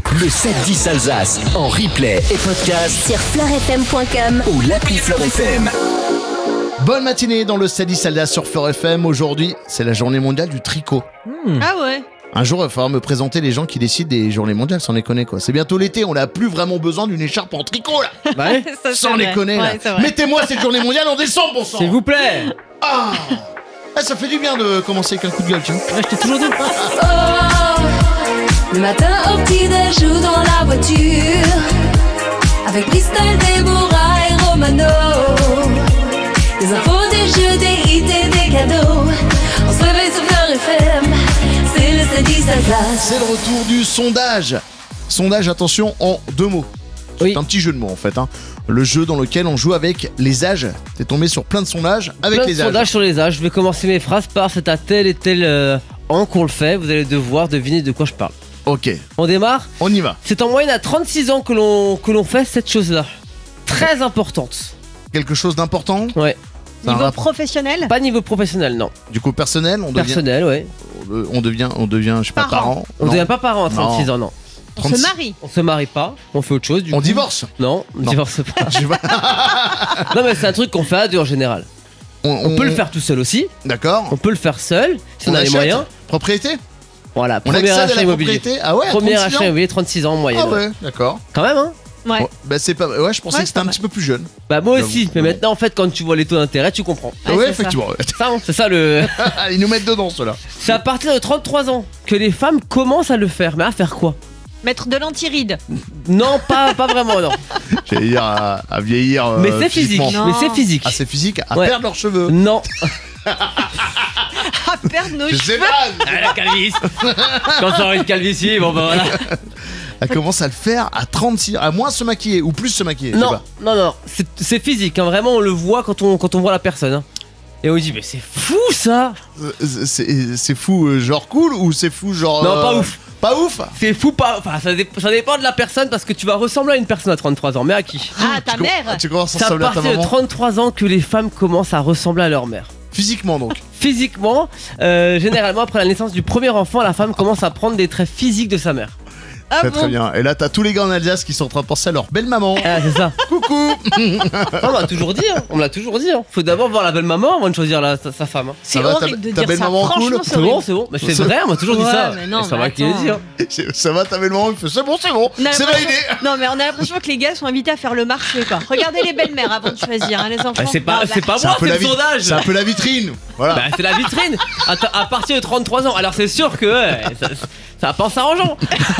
Le 7-10 Alsace en replay et podcast sur fleurfm.com ou l'appli Fleur FM. Bonne matinée dans le 7-10 Alsace sur Fleur FM. Aujourd'hui, c'est la journée mondiale du tricot. Ah ouais. Un jour, il va falloir me présenter les gens qui décident des journées mondiales, sans déconner quoi. C'est bientôt l'été, on n'a plus vraiment besoin d'une écharpe en tricot là. Ouais. Ça, Sans c'est déconner vrai. là. Ouais, c'est vrai. Mettez-moi cette journée mondiale en décembre, bon sang. S'il vous plaît. Ah, ça fait du bien de commencer avec un coup de gueule, tiens. Ouais, je t'ai toujours dit. Oh, le matin au petit-déj ou dans la voiture, avec Christelle, Déborah et Romano. Des infos, des jeux, des hits et des cadeaux. On se réveille sur Fleur FM, c'est le 7-10 Alsace. C'est le retour du sondage. Sondage, attention, en 2 mots. Oui. C'est un petit jeu de mots en fait. Le jeu dans lequel on joue avec les âges. T'es tombé sur plein de sondages avec Plein de les âges. sondages sur les âges. Je vais commencer mes phrases par c'est à tel et tel an qu'on le fait. Vous allez devoir deviner de quoi je parle. Ok, On démarre. on y va. C'est en moyenne à 36 ans que l'on fait cette chose-là. Très importante. Quelque chose d'important. Ouais. C'est un Niveau rap- professionnel. Pas niveau professionnel, non. Du coup personnel, on Personnel, ouais. devient, je sais pas, Parent. parent. On Non. devient pas parent à 36 ans, non. On 36. se marie. On se marie pas. On fait autre chose. Du On coup. divorce. Non, on Non. divorce pas. Je sais pas. Non, mais c'est un truc qu'on fait à deux en général. On peut le faire tout seul aussi. D'accord. On peut le faire seul si on a les achète. moyens. Propriété. Voilà, On premier accède à achat la immobilier. propriété. Ah ouais. à Premier 36 achat ans. immobilier, 36 ans en moyenne. Ah ouais, d'accord. Quand même, hein. Ouais. Bon, bah c'est pas. Ouais, je pensais Ouais, que c'était un c'est petit peu plus jeune. Bah moi J'avoue. aussi, mais maintenant en fait quand tu vois les taux d'intérêt, tu comprends. Ouais, ouais, c'est ça. effectivement. Ça, hein, c'est ça le. Ils nous mettent dedans ceux-là. C'est à partir de 33 ans que les femmes commencent à le faire. Mais à faire quoi? Mettre de l'antiride. Non, pas vraiment, non. J'allais dire à vieillir. Mais c'est physique. physiquement. Non. Mais c'est physique. Ah, c'est physique. À Ouais. perdre leurs cheveux. Non. À perdre nos Je sais cheveux. pas. Ah, la calvitie. Quand ça aura une calvitie, bon bah voilà. Elle commence à le faire à 36 ans, à moins se maquiller ou plus se maquiller. je sais Non, pas. non, c'est physique. Hein. Vraiment, on le voit quand on voit la personne. Hein. Et on dit mais c'est fou ça. C'est fou, genre cool ou c'est fou, genre. Non, pas ouf. Pas ouf. C'est fou pas. Enfin, ça dépend de la personne parce que tu vas ressembler à une personne à 33 ans. Mais à qui? Ah, ta mère. Tu commences à C'est à ressembler à ta partir de maman. 33 ans que les femmes commencent à ressembler à leur mère. Physiquement donc. Physiquement, généralement après la naissance du premier enfant, la femme commence à prendre des traits physiques de sa mère. Ah Très bon. très bien. Et là t'as tous les gars en Alsace qui sont en train de penser à leur belle maman. Ah, c'est ça. Coucou. On m'a toujours dit, hein. On me l'a toujours dit. Hein. Faut d'abord voir la belle maman avant de choisir sa femme. Hein. C'est Ça va, horrible de ta dire belle ça. maman Franchement, cool c'est C'est horrible. bon, c'est bon. Mais c'est C'est- vrai, on m'a toujours dit Ouais, ça. mais non, Et c'est mais vrai qui le attends. dit. Hein. Ça va ta belle maman, il fait c'est bon. On a C'est l'impression- validé. Non mais on a l'impression que les gars sont invités à faire le marché quoi. Regardez les belles-mères avant de choisir hein, les enfants. Bah, c'est pas Ah, Non, moi, un peu c'est la le sondage. C'est un peu la vitrine. Voilà. Bah, c'est la vitrine. À partir de 33 ans. Alors c'est sûr que ouais, ça va pas en s'arrangeant.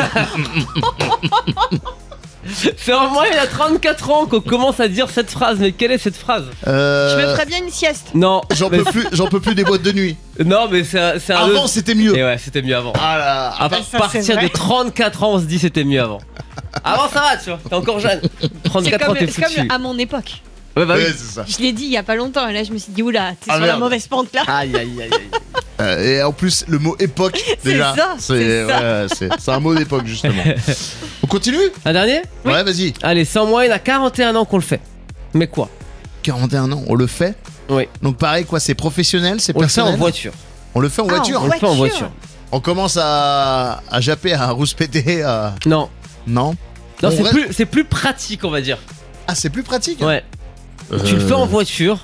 C'est en moyenne à 34 ans qu'on commence à dire cette phrase. Mais quelle est cette phrase? Je me ferais bien une sieste. Non. J'en mais- peux plus des boîtes de nuit. Non, mais c'est un. Avant c'était mieux. Et ouais, c'était mieux avant. Ah là. À ça, c'est partir vrai. de 34 ans, on se dit c'était mieux avant. Avant ça va, tu vois, t'es encore jeune. C'est 34 ans, comme, t'es c'est comme foutu. à mon époque. Ouais, bah oui. Ouais, c'est ça. Je l'ai dit il y a pas longtemps et là je me suis dit oula, t'es Ah, sur la merde. mauvaise pente là. Aïe, aïe, aïe, aïe. Et en plus le mot époque déjà. ça, c'est ça. ouais, c'est un mot d'époque justement. On continue. Un dernier? Ouais, vas-y. Allez, c'est en moyenne à 41 ans qu'on le fait. Mais quoi? 41 ans, on le fait. Oui. Donc pareil quoi, c'est professionnel, c'est On le fait personnel. en voiture. On le fait en Ah, voiture. On le fait en voiture. On commence à japper, à rouspéter, à... Non. Non. Non, On c'est reste- c'est plus pratique, on va dire. Ah, c'est plus pratique. Ouais. Tu le fais en voiture.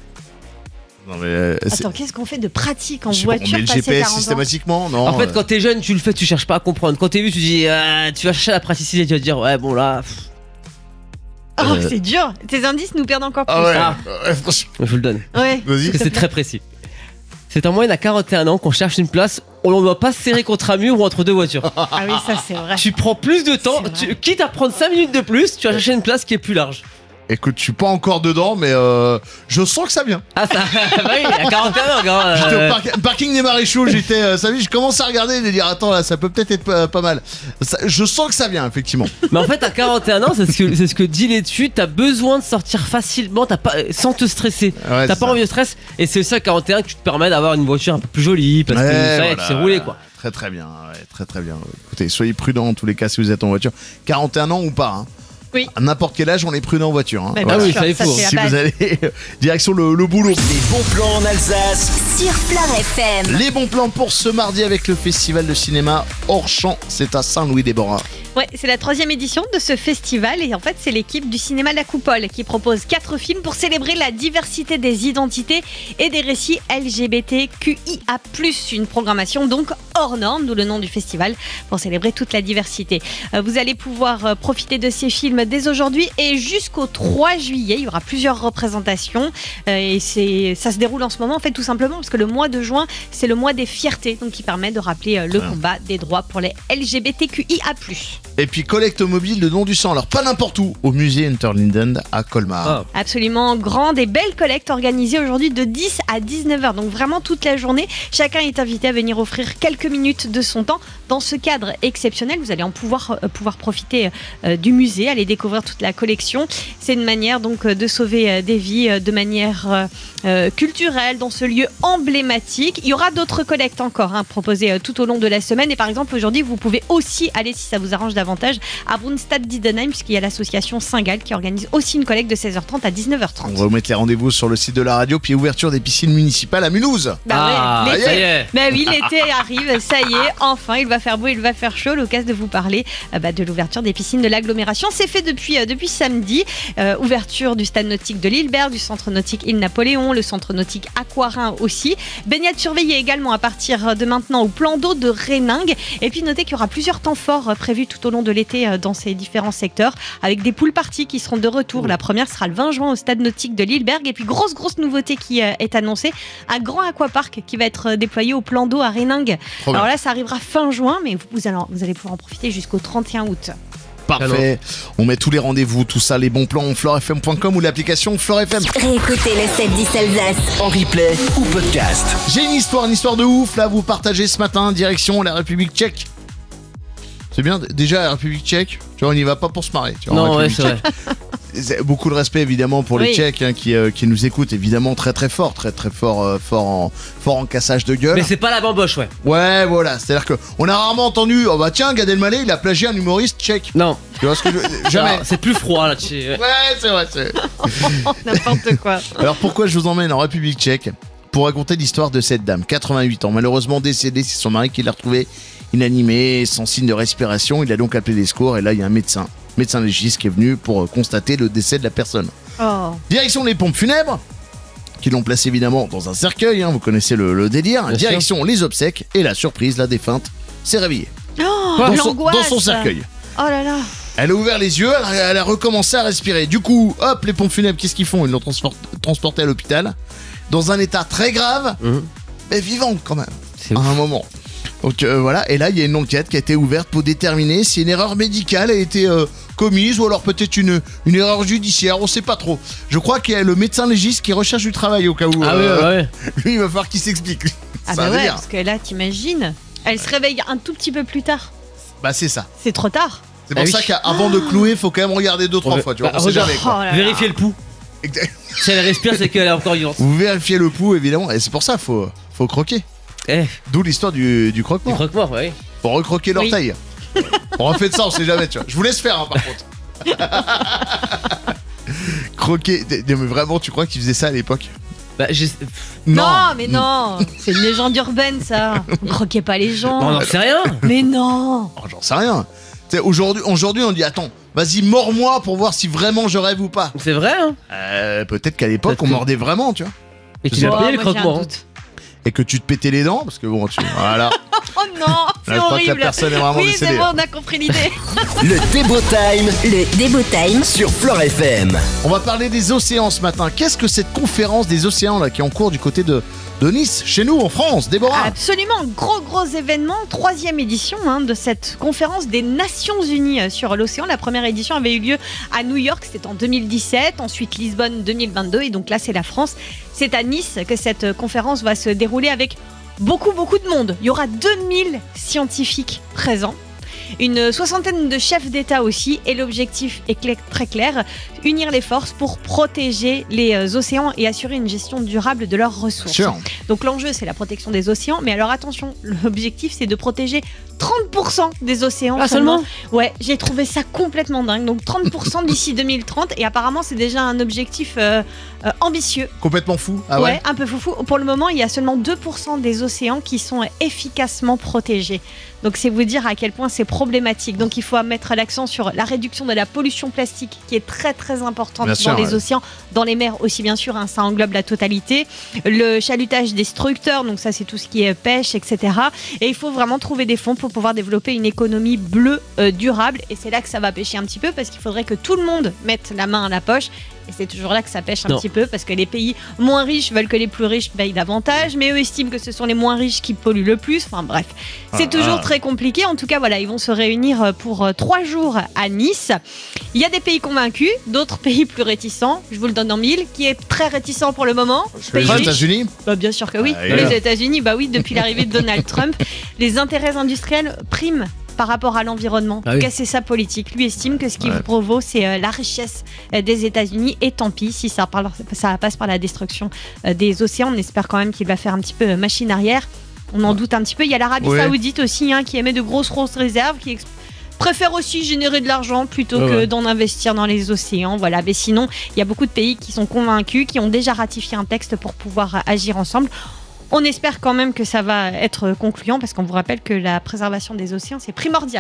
Non mais Attends, qu'est-ce qu'on fait de pratique en je sais pas, on voiture met le passé GPS 40 ans systématiquement. Non. En fait, quand t'es jeune, tu le fais, tu cherches pas à comprendre. Quand t'es vieux, tu dis, tu vas chercher la praticité, tu vas te dire, ouais, bon là, Oh, c'est dur. Tes indices nous perdent encore plus. Ah ouais. Ah. Ouais, franchement. je vous le donne. Ouais. Vas-y. Parce que c'est très précis. C'est en moyenne à 41 ans qu'on cherche une place où on ne doit pas se serrer contre un mur ou entre deux voitures. Ah oui, ça c'est vrai. Tu prends plus de temps, C'est vrai. quitte à prendre 5 minutes de plus, tu vas chercher une place qui est plus large. Écoute, je suis pas encore dedans, mais je sens que ça vient. Ah ça, bah oui, à 41 ans, quand J'étais au parking des Maréchaux, j'étais, ça veut dire, je commence à regarder et de dire, attends là, ça peut peut-être être pas mal. Je sens que ça vient, effectivement. Mais en fait, à 41 ans, c'est ce que dit l'étude, t'as besoin de sortir facilement, sans te stresser. Ouais, T'as c'est pas ça. envie de stress, et c'est aussi à 41 que tu te permets d'avoir une voiture un peu plus jolie, parce que Ouais, ça y est, voilà, tu sais rouler quoi. Très très bien, ouais, très très bien. Écoutez, soyez prudents en tous les cas si vous êtes en voiture. 41 ans ou pas, hein. Oui. À n'importe quel âge, on est prudent en voiture. Hein. Mais Ah bien oui, sûr, ça, il faut. c'est la Si base. vous allez direction le boulot. Les bons plans en Alsace. Sur Fleur FM. Les bons plans pour ce mardi avec le festival de cinéma Hors Champ, c'est à Saint-Louis-des-Borins. Ouais, c'est la 3e édition de ce festival et en fait c'est l'équipe du cinéma La Coupole qui propose 4 films pour célébrer la diversité des identités et des récits LGBTQIA+. Une programmation donc hors norme, d'où le nom du festival, pour célébrer toute la diversité. Vous allez pouvoir profiter de ces films dès aujourd'hui et jusqu'au 3 juillet. Il y aura plusieurs représentations et ça se déroule en ce moment en fait tout simplement parce que le mois de juin c'est le mois des fiertés, donc qui permet de rappeler le combat des droits pour les LGBTQIA+. Et puis collecte mobile de don du sang, alors pas n'importe où, au musée Unterlinden à Colmar. Oh. Absolument grande et belle collecte organisée aujourd'hui de 10 à 19h, donc vraiment toute la journée. Chacun est invité à venir offrir quelques minutes de son temps. Dans ce cadre exceptionnel, vous allez pouvoir profiter du musée, aller découvrir toute la collection. C'est une manière donc de sauver des vies de manière culturelle dans ce lieu emblématique. Il y aura d'autres collectes encore proposées tout au long de la semaine. Et par exemple, aujourd'hui, vous pouvez aussi aller, si ça vous arrange davantage, à Brunstad-Diedenheim, puisqu'il y a l'association Saint-Gall qui organise aussi une collecte de 16h30 à 19h30. On va vous mettre les rendez-vous sur le site de la radio, puis ouverture des piscines municipales à Mulhouse. Ouais, ça y est. Bah oui, l'été arrive, ça y est, enfin, il va faire beau, il va faire chaud. L'occasion de vous parler de l'ouverture des piscines de l'agglomération. C'est fait depuis samedi. Ouverture du stade nautique de Lilleberg, du centre nautique Île-Napoléon, le centre nautique Aquarin aussi. Baignade surveillée également à partir de maintenant au plan d'eau de Réningue. Et puis notez qu'il y aura plusieurs temps forts prévus tout au long de l'été dans ces différents secteurs, avec des pool parties qui seront de retour. La première sera le 20 juin au stade nautique de Lilleberg. Et puis grosse nouveauté qui est annoncée, un grand aquapark qui va être déployé au plan d'eau à Réningue. Alors là, ça arrivera fin juin, mais vous allez pouvoir en profiter jusqu'au 31 août. Parfait. On met tous les rendez-vous, tout ça, les bons plans, floorfm.com ou l'application Floor FM. Réécoutez le 7-10 Alsace En replay ou podcast. J'ai une histoire de ouf là à vous partager ce matin, direction la République tchèque. C'est bien, déjà la République tchèque, tu vois, on n'y va pas pour se marrer. Tu vois, Non, en ouais, République c'est vrai. tchèque. Beaucoup de respect évidemment pour les Oui. Tchèques qui nous écoutent, évidemment très fort, fort en cassage de gueule. Mais c'est pas la bamboche, ouais. Ouais, voilà, c'est-à-dire que on a rarement entendu, oh bah tiens, Gad Elmaleh, il a plagié un humoriste tchèque. Non. Tu vois ce que je... Jamais. Alors, c'est plus froid là. Ouais, c'est vrai. N'importe quoi. Alors pourquoi je vous emmène en République tchèque? Pour raconter l'histoire de cette dame, 88 ans, malheureusement décédée. C'est son mari qui l'a retrouvée inanimée, sans signe de respiration. Il a donc appelé les secours et là il y a un médecin légiste qui est venu pour constater le décès de la personne. Oh. Direction les pompes funèbres, qui l'ont placé évidemment dans un cercueil, vous connaissez le délire. Bien Direction les obsèques et la surprise, la défunte s'est réveillée. Oh, Dans l'angoisse. son cercueil. Oh là là. Elle a ouvert les yeux, elle a recommencé à respirer. Du coup, hop, les pompes funèbres, qu'est-ce qu'ils font? Ils l'ont transportée à l'hôpital, dans un état très grave, mais vivante quand même, C'est à ouf. un moment. Donc voilà, et là il y a une enquête qui a été ouverte pour déterminer si une erreur médicale a été commise ou alors peut-être une erreur judiciaire, on sait pas trop. Je crois qu'il y a le médecin légiste qui recherche du travail au cas où. Ah ouais. Lui il va falloir qu'il s'explique. Ah Ça bah veut ouais, dire. parce que là, t'imagines, elle se réveille un tout petit peu plus tard. Bah c'est ça. C'est trop tard. C'est pour Ah oui. ça qu'avant de clouer, faut quand même regarder 2-3 fois, tu vois, Bah, on sait regarde. jamais quoi. Oh là là. Vérifiez le pouls. Exact. Si elle respire, c'est qu'elle est encore vivante. Vous vérifiez le pouls évidemment, et c'est pour ça faut croquer. Eh, D'où l'histoire du du croque-mort. croque-mort, ouais. Pour recroquer l'orteil. On refait de ça, on sait jamais, tu vois. Je vous laisse faire, par contre. Croquer. Mais vraiment, tu crois qu'ils faisaient ça à l'époque? Bah, Non, mais non. C'est une légende urbaine, ça. On croquait pas les gens. on n'en sait rien. Mais non. Oh, j'en sais rien. Tu sais, aujourd'hui, on dit attends, vas-y, mords-moi pour voir si vraiment je rêve ou pas. C'est vrai, hein. Peut-être qu'à l'époque, Peut-être on que- mordait vraiment, tu vois. Et qu'il a Oh, payé le moi, j'ai un croque-mort. doute. Et que tu te pétais les dents, parce que bon, voilà. Oh non, Là, c'est je crois que la horrible. personne est vraiment oui, décédée. c'est bon, on a compris l'idée. Le Débo Time Le Débo Time sur Floor FM. On va parler des océans ce matin. Qu'est-ce que cette conférence des océans là qui est en cours du côté de Nice, chez nous en France, Déborah? Absolument, gros événement, 3e édition de cette conférence des Nations Unies sur l'océan. La première édition avait eu lieu à New York, c'était en 2017, ensuite Lisbonne 2022 et donc là c'est la France. C'est à Nice que cette conférence va se dérouler avec beaucoup de monde. Il y aura 2000 scientifiques présents. Une soixantaine de chefs d'État aussi, et l'objectif est très clair, unir les forces pour protéger les océans et assurer une gestion durable de leurs ressources. Sûr. Donc l'enjeu c'est la protection des océans, mais alors attention, l'objectif c'est de protéger 30% des océans. Ah, seulement ? Ouais, j'ai trouvé ça complètement dingue. Donc 30% d'ici 2030, et apparemment c'est déjà un objectif ambitieux. Complètement fou. Ah ouais. Un peu foufou. Pour le moment, il y a seulement 2% des océans qui sont efficacement protégés. Donc c'est vous dire à quel point c'est problématique. Donc il faut mettre l'accent sur la réduction de la pollution plastique qui est très très importante dans les océans, dans les mers aussi bien sûr, ça englobe la totalité. Le chalutage destructeur, donc ça c'est tout ce qui est pêche, etc. Et il faut vraiment trouver des fonds pour pouvoir développer une économie bleue durable, et c'est là que ça va pêcher un petit peu, parce qu'il faudrait que tout le monde mette la main à la poche. Et c'est toujours là que ça pêche un petit peu, parce que les pays moins riches veulent que les plus riches payent davantage, mais eux estiment que ce sont les moins riches qui polluent le plus. Enfin bref, c'est toujours très compliqué. En tout cas, voilà, ils vont se réunir pour 3 jours à Nice. Il y a des pays convaincus, d'autres pays plus réticents. Je vous le donne en mille. Qui est très réticent pour le moment? Les États-Unis? Bien sûr que oui. Les États-Unis, oui, depuis l'arrivée de Donald Trump, les intérêts industriels priment par rapport à l'environnement. En tout cas, c'est sa politique. Lui estime que ce qui vous vaut, c'est la richesse des États-Unis. Et tant pis si ça passe par la destruction des océans. On espère quand même qu'il va faire un petit peu machine arrière. On en doute un petit peu. Il y a l'Arabie Saoudite aussi, qui émet de grosses réserves, qui préfère aussi générer de l'argent plutôt que d'en investir dans les océans. Voilà. Mais sinon, il y a beaucoup de pays qui sont convaincus, qui ont déjà ratifié un texte pour pouvoir agir ensemble. On espère quand même que ça va être concluant, parce qu'on vous rappelle que la préservation des océans, c'est primordial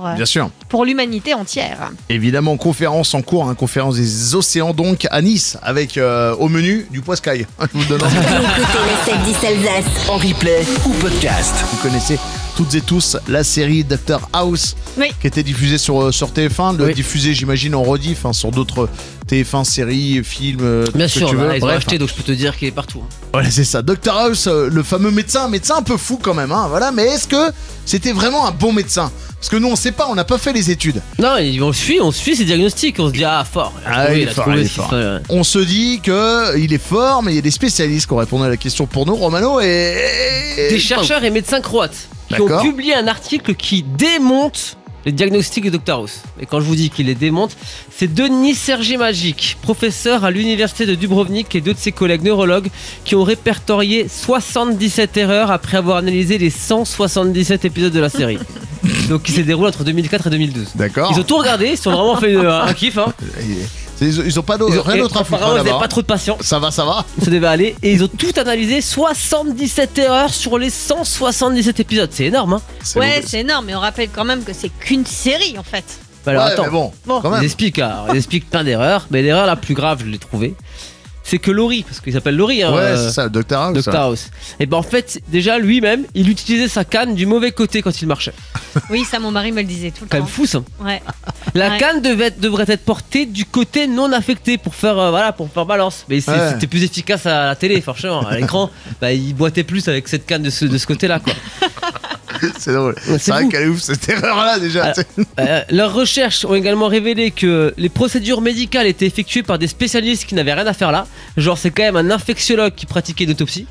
pour l'humanité entière. Évidemment, conférence en cours, conférence des océans donc à Nice, avec au menu du poiscaille. Je vous le donne. Écoutez le 7-10 Alsace En replay ou podcast. Vous connaissez toutes et tous la série Dr House, qui était diffusée sur TF1, diffusée j'imagine en rediff sur d'autres TF1 séries, films, bien tout ce sûr, que tu veux. Ils ont acheté, donc je peux te dire qu'il est partout. Voilà, c'est ça. Dr House, le fameux médecin un peu fou quand même, voilà. Mais est-ce que c'était vraiment un bon médecin? Parce que nous on sait pas, on n'a pas fait les études. Non, on suit ses diagnostics, on se dit fort. Il est fort. On se dit que il est fort, mais il y a des spécialistes qui ont répondu à la question pour nous, Romano, et des chercheurs et médecins croates qui ont publié un article qui démonte les diagnostics de Dr House. Et quand je vous dis qu'il les démonte, c'est Denis Sergimagic, professeur à l'université de Dubrovnik, et 2 de ses collègues neurologues qui ont répertorié 77 erreurs après avoir analysé les 177 épisodes de la série. Donc qui s'est déroulé entre 2004 et 2012. D'accord. Ils ont tout regardé, ils ont vraiment fait un kiff. Ils ont pas rien d'autre à foutre. Apparemment, ils n'avaient pas trop de patience. Ça va. Ça devait aller. Et ils ont tout analysé, 77 erreurs sur les 177 épisodes. C'est énorme, c'est énorme, mais on rappelle quand même que c'est qu'une série en fait. Alors attends, quand même. Ils expliquent plein d'erreurs, mais l'erreur la plus grave, je l'ai trouvée. C'est que Laurie, parce qu'il s'appelle Laurie, c'est ça, Dr House. Et en fait, déjà lui-même, il utilisait sa canne du mauvais côté quand il marchait. Oui, ça, mon mari me le disait tout le temps. Quand même fou, ça. Ouais. La canne devrait être portée du côté non affecté pour faire balance. Mais c'était plus efficace à la télé, franchement. À l'écran, il boitait plus avec cette canne de ce côté-là, quoi. C'est drôle. C'est vrai qu'elle est ouf cette erreur-là déjà. Leurs recherches ont également révélé que les procédures médicales étaient effectuées par des spécialistes qui n'avaient rien à faire là. Genre, c'est quand même un infectiologue qui pratiquait une autopsie.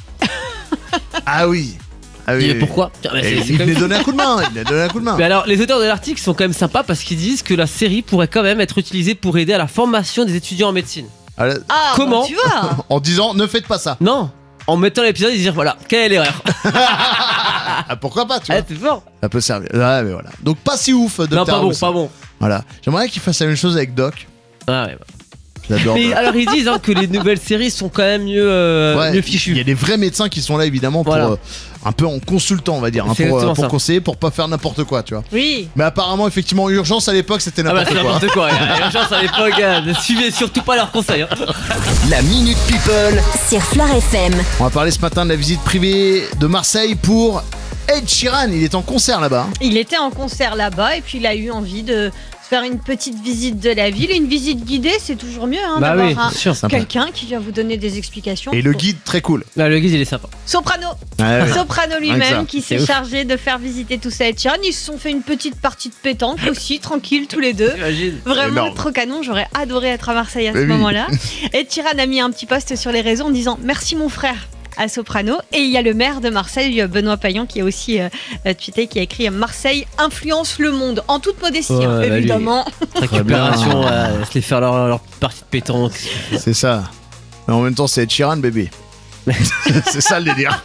Ah oui. Pourquoi? Il lui a donné un coup de main. Mais alors, les auteurs de l'article sont quand même sympas, parce qu'ils disent que la série pourrait quand même être utilisée pour aider à la formation des étudiants en médecine. Comment? Tu vois. En disant ne faites pas ça. Non. En mettant l'épisode, ils disent voilà, quelle est l'erreur? Pourquoi pas, tu vois? C'est fort. Ça peut servir. Ouais, mais voilà. Donc pas si ouf, Dr. Non, pas House. bon. Voilà. J'aimerais qu'il fasse la même chose avec Doc. J'adore. Mais alors ils disent que les nouvelles séries sont quand même mieux fichues. Il y a des vrais médecins qui sont là évidemment pour un peu en consultant, on va dire, pour conseiller, pour pas faire n'importe quoi, tu vois. Oui. Mais apparemment, effectivement, Urgence à l'époque, c'était n'importe quoi. N'importe quoi. Urgence à l'époque, ne suivez surtout pas leurs conseils. La Minute People sur Flair FM. On va parler ce matin de la visite privée de Marseille pour Ed Sheeran. Il est en concert là-bas. Il était en concert là-bas et puis il a eu envie de faire une petite visite de la ville. Une visite guidée, c'est toujours mieux d'avoir quelqu'un qui vient vous donner des explications. Et le guide, très cool. Le guide, il est sympa. Soprano lui-même qui s'est chargé de faire visiter tout ça à Ed Sheeran. Ils se sont fait une petite partie de pétanque aussi, tranquille tous les deux. Vraiment trop canon, j'aurais adoré être à Marseille à ce moment-là. Ed Sheeran a mis un petit post sur les réseaux en disant « Merci mon frère ». À Soprano. Et il y a le maire de Marseille, Benoît Payan, qui a aussi tweeté, qui a écrit « Marseille influence le monde ». En toute modestie, évidemment. Récupération, se les faire leur partie de pétanque. C'est ça. Mais en même temps, c'est Ed Sheeran, bébé. C'est ça le délire.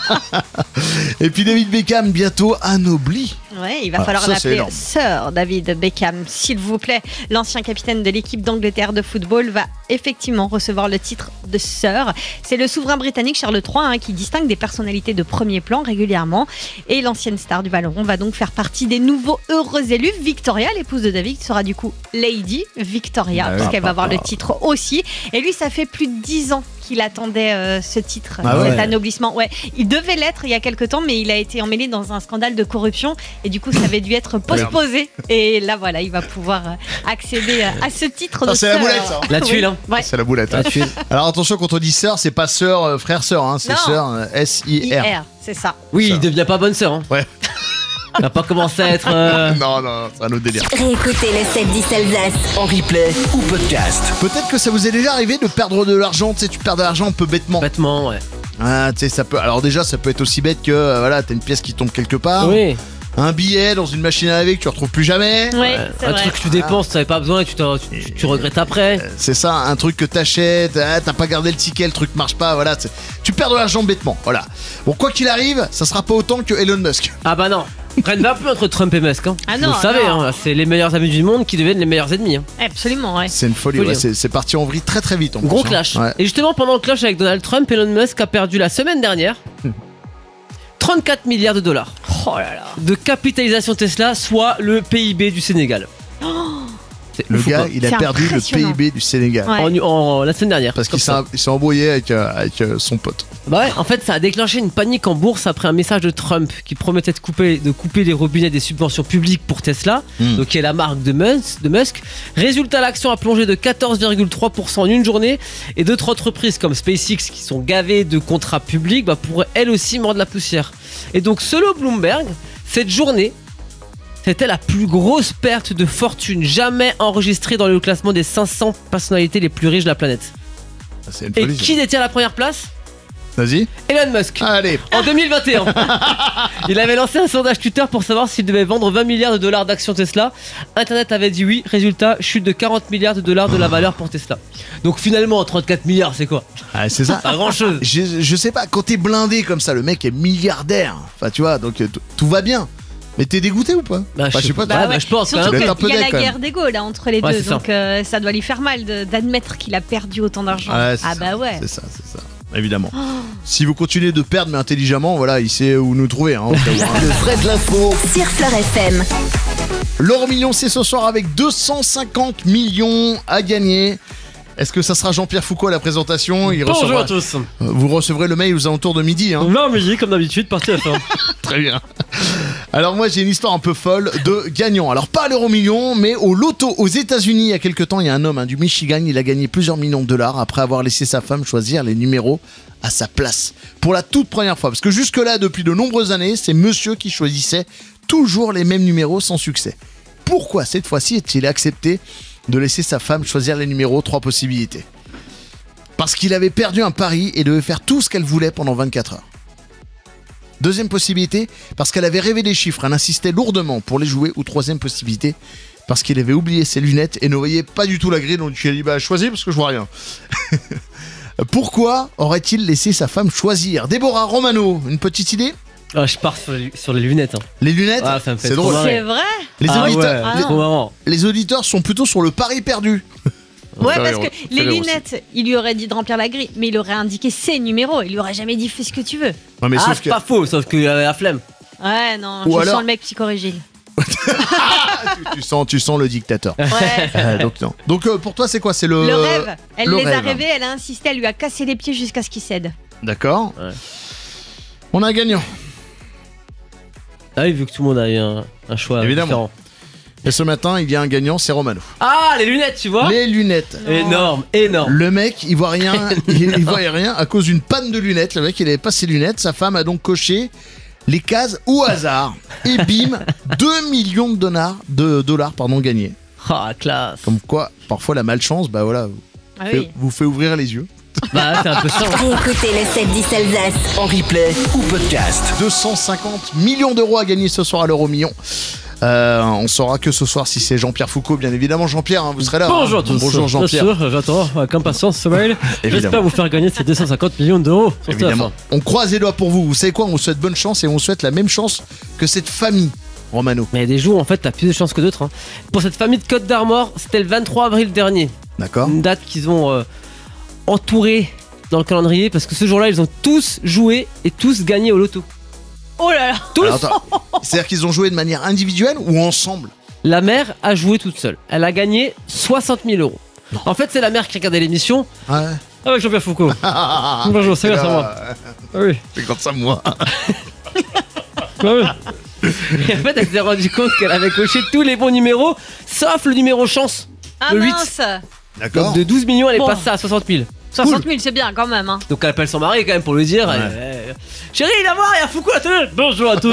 Et puis David Beckham bientôt anobli. Ouais, il va falloir ça, c'est l'appeler énorme. Sir David Beckham, s'il vous plaît. L'ancien capitaine de l'équipe d'Angleterre de football va effectivement recevoir le titre de Sir. C'est le souverain britannique Charles III qui distingue des personnalités de premier plan régulièrement. Et l'ancienne star du ballon rond va donc faire partie des nouveaux heureux élus. Victoria, l'épouse de David, sera du coup Lady Victoria, puisqu'elle va avoir le titre aussi. Et lui, ça fait plus de 10 ans qu'il attendait ce titre, cet anoblissement. Ouais, il devait l'être il y a quelques temps, mais il a été emmêlé dans un scandale de corruption et du coup ça avait dû être postposé. Et là voilà, il va pouvoir accéder à ce titre de c'est la boulette, ça. La tuile, hein. Ouais. C'est la boulette. La tuile. Alors attention, quand on dit sœur, c'est pas sœur, frère-sœur, hein, c'est Non. sœur, S-I-R. IR, c'est ça. Oui, Ça. il devient pas bonne sœur. Hein. Ouais. Il va pas commencer à être. Non, c'est un autre délire. Réécoutez le 7-10 Alsace. En replay ou podcast. Peut-être que ça vous est déjà arrivé de perdre de l'argent, tu sais, tu perds de l'argent un peu bêtement. Bêtement, ouais. Ah, tu sais, ça peut. Alors déjà, ça peut être aussi bête que voilà, t'as une pièce qui tombe quelque part, Oui. un billet dans une machine à laver que tu retrouves plus jamais. Ouais, c'est Un vrai. truc que tu dépenses, tu n'avais pas besoin et tu regrettes après. C'est ça, un truc que t'achètes, t'as pas gardé le ticket, le truc marche pas, voilà. Tu perds de l'argent bêtement, voilà. Bon, quoi qu'il arrive, ça sera pas autant que Elon Musk. Ah bah non. Rien ne va plus entre Trump et Musk. Hein. Ah Vous non, le savez, non. hein, c'est les meilleurs amis du monde qui deviennent les meilleurs ennemis. Hein. Absolument, ouais. C'est une folie, Folie, ouais, hein. c'est parti en vrille très très vite. En Gros plus, hein. clash. Ouais. Et justement, pendant le clash avec Donald Trump, Elon Musk a perdu la semaine dernière 34 milliards de dollars Oh là là. de capitalisation Tesla, soit le PIB du Sénégal. C'est Le fou, gars, quoi. il a C'est perdu le impressionnant. PIB du Sénégal. Ouais. La semaine dernière. Parce comme qu'il ça. s'est embrouillé avec son pote. Bah ouais, en fait, ça a déclenché une panique en bourse après un message de Trump qui promettait de couper les robinets des subventions publiques pour Tesla, donc qui est la marque de Musk. Résultat, l'action a plongé de 14,3% en une journée et d'autres entreprises comme SpaceX qui sont gavées de contrats publics pourraient elles aussi mordre la poussière. Et donc, selon Bloomberg, cette journée, c'était la plus grosse perte de fortune jamais enregistrée dans le classement des 500 personnalités les plus riches de la planète. C'est une Et folie. qui détient la première place ? Vas-y. Elon Musk. Allez. En 2021, il avait lancé un sondage Twitter pour savoir s'il devait vendre 20 milliards de dollars d'actions Tesla. Internet avait dit oui. Résultat, chute de 40 milliards de dollars de la valeur pour Tesla. Donc finalement, 34 milliards, c'est quoi ? Ah, c'est ça. Pas grand chose. Je sais pas, quand t'es blindé comme ça, le mec est milliardaire. Enfin, tu vois, donc tout va bien. Mais t'es dégoûté ou pas? Bah, Enfin, je sais pas. toi. Ouais, je pense Surtout quand doit même. être un peu qu'il y a deck, la quand guerre d'ego là entre les Ouais, deux, c'est ça. donc ça doit lui faire mal d'admettre qu'il a perdu autant d'argent. Ouais, c'est Ah ça. bah ouais. C'est ça. Évidemment. Si vous continuez de perdre mais intelligemment, voilà, il sait où nous trouver. Hein, au cas où, hein. Le vrai de l'info. Sur Fleur FM. L'euro million, c'est ce soir avec 250 millions à gagner. Est-ce que ça sera Jean-Pierre Foucault à la présentation? Bonjour à tous. Vous recevrez le mail aux alentours de midi. Hein. 20 midi, comme d'habitude, parti à la fin. Très bien. Alors moi j'ai une histoire un peu folle de gagnant. Alors pas à l'euro million, mais au loto aux États-Unis il y a quelques temps, il y a un homme du Michigan, il a gagné plusieurs millions de dollars après avoir laissé sa femme choisir les numéros à sa place. Pour la toute première fois, parce que jusque-là, depuis de nombreuses années, c'est monsieur qui choisissait toujours les mêmes numéros sans succès. Pourquoi cette fois-ci est-il accepté de laisser sa femme choisir les numéros? 3 possibilités. Parce qu'il avait perdu un pari et devait faire tout ce qu'elle voulait pendant 24 heures. Deuxième possibilité, parce qu'elle avait rêvé des chiffres, elle insistait lourdement pour les jouer. Ou troisième possibilité, parce qu'il avait oublié ses lunettes et ne voyait pas du tout la grille, donc il a dit bah choisis parce que je vois rien. Pourquoi aurait-il laissé sa femme choisir? Déborah Romano, une petite idée? Ah, je pars sur les lunettes. Hein. Les lunettes, Ah, ça me fait c'est trop drôle. marrer. C'est vrai? Les, Ah auditeurs, ouais, Ah non. trop marrant. les auditeurs sont plutôt sur le pari perdu. Ouais, Fais parce rire, que fais les rire aussi. lunettes, il lui aurait dit de remplir la grille, mais il aurait indiqué ses numéros. Il lui aurait jamais dit fais ce que tu veux. Non, mais Ah, sauf c'est que... pas faux, sauf qu'il avait la flemme. Ouais, non, Ou je alors- sens le mec psychorigide. tu sens le dictateur. Ouais. Donc non. Donc pour toi c'est quoi? C'est le... Le rêve. Elle le les a rêve. rêvés, elle a insisté, elle lui a cassé les pieds jusqu'à ce qu'il cède. D'accord. Ouais. On a un gagnant. Ah oui, vu que tout le monde a eu un choix Évidemment. différent. Et ce matin, il y a un gagnant, c'est Romano. Ah, les lunettes, tu vois. Les lunettes. Énorme, énorme. Le mec, il voit rien, il voyait rien à cause d'une panne de lunettes. Le mec, il avait pas ses lunettes. Sa femme a donc coché les cases au hasard. Et bim, 2 millions de dollars gagnés. Ah, classe. Comme quoi, parfois la malchance, bah voilà, Ah oui. vous fait ouvrir les yeux. Bah, c'est un peu ça. Réécoutez le 7-10 Alsace. En replay ou podcast. 250 millions d'euros à gagner ce soir à l'euro million. On saura que ce soir si c'est Jean-Pierre Foucault, bien évidemment. Jean-Pierre, vous serez là. Bonjour à tous. Bonjour Jean-Pierre. Bien sûr, j'attends avec impatience ce mail. Évidemment. J'espère vous faire gagner ces 250 millions d'euros. sur Évidemment. TF1. On croise les doigts pour vous. Vous savez quoi? On vous souhaite bonne chance et on vous souhaite la même chance que cette famille, Romano. Mais il y a des jours, en fait, t'as plus de chance que d'autres. Hein. Pour cette famille de Côte d'Armor, c'était le 23 avril dernier. D'accord. Une date qu'ils ont entourée dans le calendrier parce que ce jour-là, ils ont tous joué et tous gagné au loto. Oh là là. Tous. Alors, attends, c'est-à-dire qu'ils ont joué de manière individuelle ou ensemble? La mère a joué toute seule. Elle a gagné 60 000 euros. En fait, c'est la mère qui regardait l'émission Ouais. avec Jean-Pierre Foucault. Bonjour, c'est grâce à moi. Ah oui. C'est comme ça, moi. Ah oui. Et en fait, elle s'est rendue compte qu'elle avait coché tous les bons numéros, sauf le numéro chance. Ah Le 8. mince. D'accord. Donc de 12 millions, elle est Bon. passée à 60 000. 60 000, c'est bien quand même. Hein. Donc elle appelle son mari quand même pour lui dire Chérie, il a voir, il y a Foucault à télé. Bonjour à tous.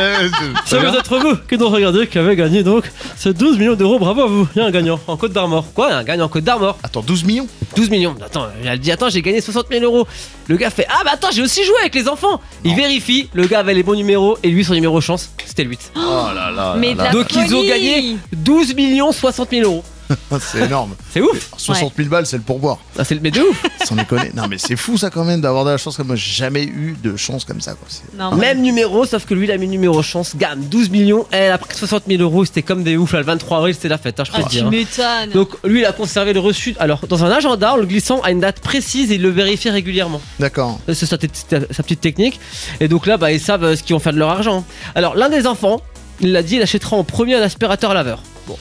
C'est peut-être vous qui nous regardez qui avez gagné donc ces 12 millions d'euros. Bravo à vous. Il y a un gagnant en Côte d'Armor. Quoi, un gagnant en Côte d'Armor? Attends, 12 millions? 12 millions. Attends, elle dit attends, j'ai gagné 60 000 euros. Le gars fait ah bah attends, j'ai aussi joué avec les enfants. Il vérifie, le gars avait les bons numéros et lui son numéro chance, c'était le 8. Oh là là. Mais de la Donc ils ont folie. gagné 12 millions 60 000 euros. C'est énorme. C'est ouf. 60 000 balles, c'est le pourboire. Ah, c'est le mais de ouf. Sans déconner. Non, mais c'est fou ça quand même d'avoir de la chance comme moi. J'ai jamais eu de chance comme ça. Quoi. Non, Même numéro, sauf que lui il a mis numéro chance, gamme 12 millions, elle a pris 60 000 euros, c'était comme des oufs là, le 23 avril c'était la fête, hein, je peux Ah, te tu dire. Hein. m'étonnes. Donc lui il a conservé le reçu, alors dans un agenda en le glissant à une date précise et il le vérifie régulièrement. D'accord. C'est sa petite technique. Et donc là bah, ils savent ce qu'ils vont faire de leur argent. Alors l'un des enfants, il l'a dit, il achètera en premier un aspirateur laveur. Bon,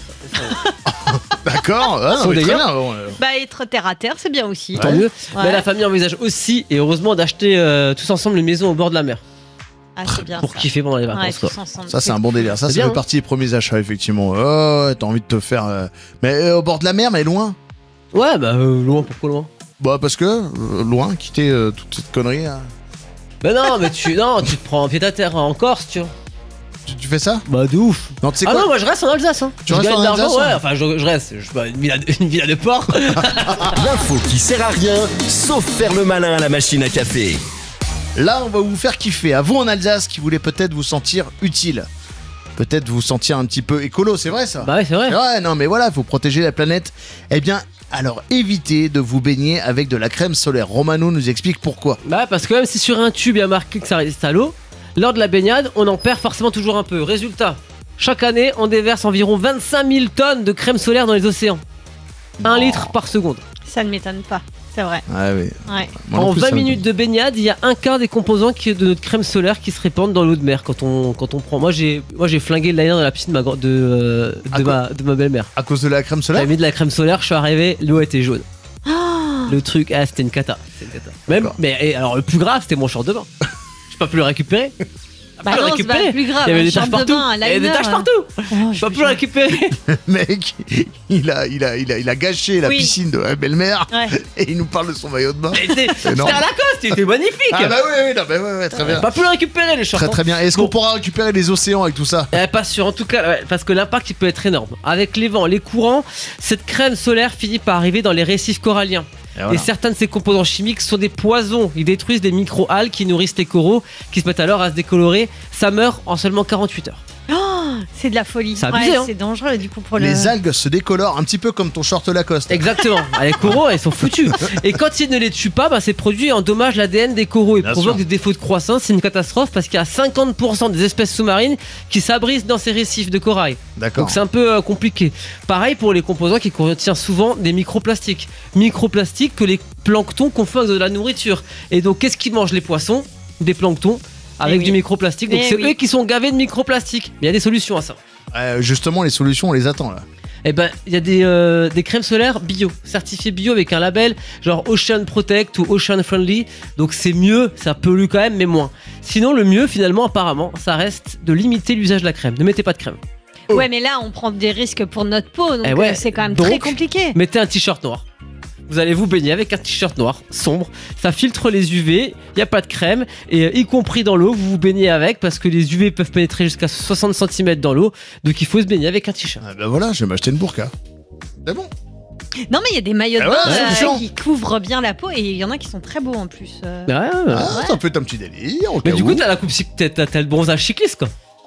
D'accord. Ah, non, Son mais très délire. bien. Bon, Bah, être terre à terre, c'est bien aussi. tant mieux. Ouais. Mais la famille envisage aussi, et heureusement, d'acheter tous ensemble une maison au bord de la mer. Ah, c'est bien. Pour ça. kiffer pendant les Ouais, vacances. quoi. tous ensemble. ça, c'est un bon délire. Ça, C'est ça bien, fait hein. partie des premiers achats, effectivement. Oh, ouais, t'as envie de te faire. Mais au bord de la mer, mais loin. Ouais, bah loin, pourquoi loin? Bah, parce que loin, quitter toute cette connerie. Hein. Bah non, mais tu te prends un pied à terre en Corse, tu vois. Tu fais ça? Bah de ouf. Non, tu sais Ah quoi? non, moi je reste en Alsace. Hein. Tu je restes gagne en de l'argent, Alsace, ouais. hein. Enfin, je reste. Je suis pas une villa de port. L'info qui sert à rien, sauf faire le malin à la machine à café. Là, on va vous faire kiffer. À vous en Alsace qui voulez peut-être vous sentir utile. Peut-être vous sentir un petit peu écolo, c'est vrai ça? Bah ouais, c'est vrai. Ouais, non, mais voilà, faut protéger la planète. Eh bien, alors évitez de vous baigner avec de la crème solaire. Romano nous explique pourquoi. Bah parce que même si sur un tube il y a marqué que ça résiste à l'eau, lors de la baignade, on en perd forcément toujours un peu. Résultat, chaque année, on déverse environ 25 000 tonnes de crème solaire dans les océans. 1 litre par seconde. Ça ne m'étonne pas. C'est vrai. Ouais, oui. Ouais. Moi non En plus, 20 ça me- minutes de baignade, il y a un quart des composants de notre crème solaire qui se répandent dans l'eau de mer quand on prend. Moi j'ai flingué le liner de la piscine de ma belle-mère. À cause de la crème solaire? J'avais mis de la crème solaire, je suis arrivé, l'eau était jaune. Le truc, c'était une cata. Même, D'accord. mais et alors le plus grave, c'était mon short de bain. J'ai pas pu le récupérer. Bah non, c'est pas le plus grave. Il y avait un des taches short de partout. bain, un Il y avait des liner, taches partout. Oh, J'ai pas pu le récupérer. Mec, il a gâché la Oui. piscine de la belle-mère Ouais. et il nous parle de son maillot de bain. C'était énorme. à Lacoste, il était magnifique. Ah bah oui, non, bah ouais, très J'ai bien. pas pu le récupérer les shorts. Très très bien. Est-ce qu'on Bon. pourra récupérer les océans avec tout ça? Pas sûr, en tout cas, ouais, parce que l'impact il peut être énorme. Avec les vents, les courants, cette crème solaire finit par arriver dans les récifs coralliens. Et certains de ces composants chimiques sont des poisons. Ils détruisent des micro-algues qui nourrissent les coraux, qui se mettent alors à se décolorer. Ça meurt en seulement 48 heures. Oh, c'est de la folie. C'est abusé, hein. C'est dangereux du coup pour le. Les algues se décolorent un petit peu comme ton short Lacoste. Exactement. Les coraux, ils sont foutus. Et quand ils ne les tuent pas, ces produits endommagent l'ADN des coraux et Bien provoquent sûr. des défauts de croissance. C'est une catastrophe parce qu'il y a 50% des espèces sous-marines qui s'abritent dans ces récifs de corail. D'accord. Donc c'est un peu compliqué. Pareil pour les composants qui contiennent souvent des microplastiques. Microplastiques que les planctons confondent avec de la nourriture. Et donc qu'est-ce qu'ils mangent les poissons? Des planctons avec Eh oui. du microplastique. Donc Eh c'est oui. eux qui sont gavés de microplastiques. Mais il y a des solutions à ça. Justement, les solutions, on les attend là. Eh ben, il y a des crèmes solaires bio, certifiées bio avec un label genre Ocean Protect ou Ocean Friendly. Donc c'est mieux, ça pollue quand même, mais moins. Sinon, le mieux, finalement, apparemment, ça reste de limiter l'usage de la crème. Ne mettez pas de crème. Ouais, mais là, on prend des risques pour notre peau, donc Eh ouais. c'est quand même Donc, très compliqué. Mettez un t-shirt noir. Vous allez vous baigner avec un t-shirt noir, sombre. Ça filtre les UV, il n'y a pas de crème. Et y compris dans l'eau, vous vous baignez avec parce que les UV peuvent pénétrer jusqu'à 60 cm dans l'eau. Donc il faut se baigner avec un t-shirt. Ah bah voilà, je vais m'acheter une burqa. C'est bon. Non, mais il y a des maillots de Ah ouais, bain c'est chiant. qui couvrent bien la peau et il y en a qui sont très beaux en plus. Ouais. Ah, ça peut être un petit délire. Au Mais cas du où. coup, t'as la coupe, t'as le bronzage cycliste quoi.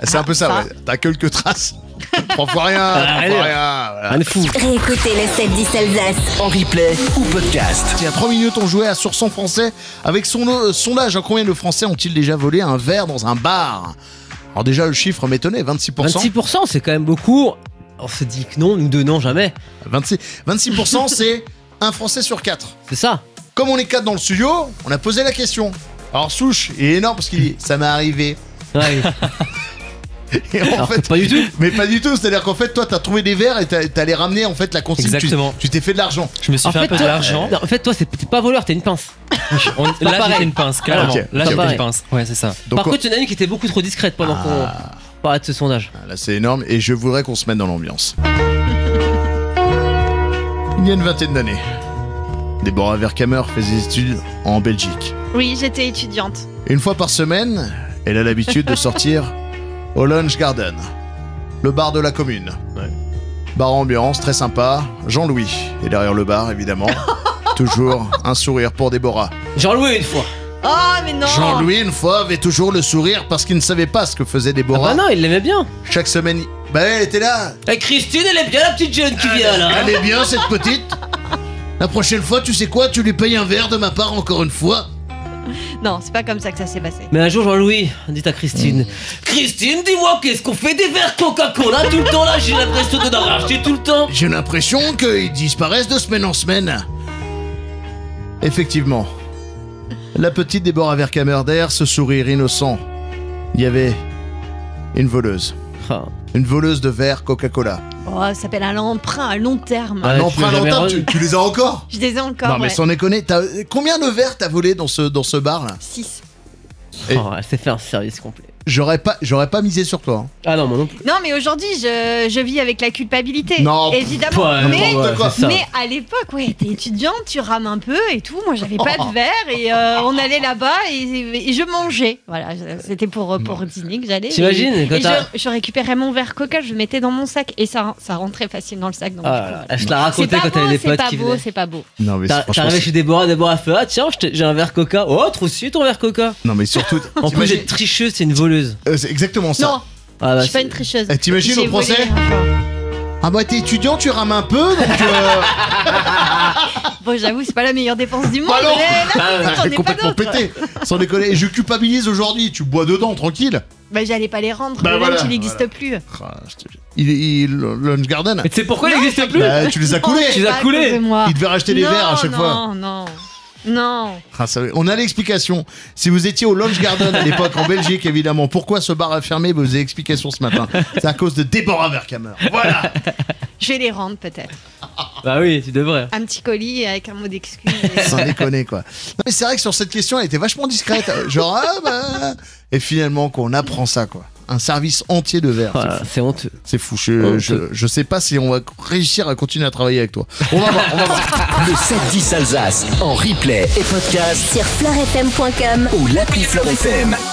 C'est un peu ça, ouais. T'as quelques traces. 3 fois rien, 3 fois rien. Voilà. Un fou. Réécoutez le 7-10 Alsace. En replay ou podcast. Il y a 3 minutes, on jouait à Sur son français avec son sondage. Combien de Français ont-ils déjà volé un verre dans un bar? Alors déjà, le chiffre m'étonnait, 26%. 26%, c'est quand même beaucoup. On se dit que non, nous deux, non, jamais. 26%, c'est un Français sur 4. C'est ça. Comme on est 4 dans le studio, on a posé la question. Alors Souche, il est énorme parce qu'il dit « ça m'est arrivé Ouais. ». Et en Alors fait, que pas du tout. Mais pas du tout, c'est-à-dire qu'en fait, toi, t'as trouvé des verres et t'as les ramener en fait la consigne. Exactement. Tu t'es fait de l'argent. Je me suis fait un peu de l'argent. En fait, toi, t'es pas voleur, t'es une pince. Là, pareil. j'étais une pince, carrément. Ok. Là, Pas j'étais pareil. une pince. Ouais, c'est ça. Donc, Par contre, il y en a une qui était beaucoup trop discrète pendant qu'on parlait de ce sondage. là, c'est énorme et je voudrais qu'on se mette dans l'ambiance. Il y a une vingtaine d'années, Déborah Verkamer faisait des études en Belgique. Oui, j'étais étudiante. Une fois par semaine, elle a l'habitude de sortir au Lounge Garden, le bar de la commune. Bar ambiance, très sympa. Jean-Louis est derrière le bar, évidemment. Toujours un sourire pour Déborah. Jean-Louis, une fois. Oh, mais non. Jean-Louis, une fois, avait toujours le sourire parce qu'il ne savait pas ce que faisait Ah Déborah. bah non, il l'aimait bien. Chaque semaine, elle était là. Et Christine, elle est bien la petite jeune qui vient là. Elle est bien, cette petite. La prochaine fois, tu sais quoi, tu lui payes un verre de ma part encore une fois. Non, c'est pas comme ça que ça s'est passé. Mais un jour, Jean-Louis, dit à Christine, Christine, dis-moi, qu'est-ce qu'on fait des verres Coca-Cola tout le temps là? J'ai l'impression de d'en racheter tout le temps. J'ai l'impression qu'ils disparaissent de semaine en semaine. Effectivement. La petite Déborah Verkamer, derrière ce sourire innocent, il y avait une voleuse. Ah. Une voleuse de verre Coca-Cola. Oh, ça s'appelle un emprunt à long terme. Ah, Un tu emprunt l'as jamais longtemps, rendu. tu les as encore? Je les ai encore. Non mais sans déconner, combien de verres t'as volé dans ce bar là? 6. Et- Oh, elle s'est fait un service complet. J'aurais pas misé sur toi. Hein. Ah non, moi non plus. Non, mais aujourd'hui, je vis avec la culpabilité. Non, évidemment. Ouais, mais, n'importe quoi. c'est ça. mais à l'époque, ouais, t'es étudiante, tu rames un peu et tout. Moi, j'avais pas de verre et on allait là-bas et je mangeais. Voilà, c'était pour dîner que j'allais. T'imagines, Et quand t'as- je récupérais mon verre Coca, je le mettais dans mon sac et ça rentrait facile dans le sac. Donc, Ah, voilà. je te la C'est racontais pas quand t'avais beau, des c'est potes pas qui beau, venaient. c'est pas beau. Non mais franchement, T'arrivais chez Déborah a fait ah tiens, j'ai un verre Coca. Oh, trop aussi ton verre Coca. non mais surtout. En plus t'imagines- d'être tricheuse, c'est une voleuse. C'est exactement ça. Non, Ah, bah, je suis pas c'est- une tricheuse. Eh, t'imagines J'ai au procès volé un jour. Ah bah t'es étudiant, tu rames un peu, donc Bon, j'avoue, c'est pas la meilleure dépense du monde. Bah non. mais là, j'en t'es ai pas complètement d'autres. pété. Sans déconner. Et je culpabilise aujourd'hui. Tu bois dedans, tranquille. Bah, j'allais pas les rendre. Bah le voilà, lunch, il n'existe voilà. plus. Ah, le Lunch Garden. Mais tu sais pourquoi il n'existe plus? Bah, tu les as coulés. Tu les as Pas à coulés. cause de moi. Il devait racheter les Non, verres à chaque fois. Non. Ah, on a l'explication. Si vous étiez au Lunch Garden à l'époque en Belgique, évidemment, pourquoi ce bar a fermé? Vous avez l'explication ce matin. C'est à cause de Déborah Verkamer. Voilà. Je vais les rendre peut-être. Bah oui, tu devrais. Un petit colis avec un mot d'excuse. Sans déconner, quoi. Non, mais c'est vrai que sur cette question, elle était vachement discrète. Genre, ah bah. Et finalement, qu'on apprend ça, quoi. Un service entier de verre. Voilà, c'est honteux. C'est fou. Je sais pas si on va réussir à continuer à travailler avec toi. On va voir, on va voir. Le 7-10 Alsace en replay et podcast Sur fleurfm.com ou l'appli Fleur FM.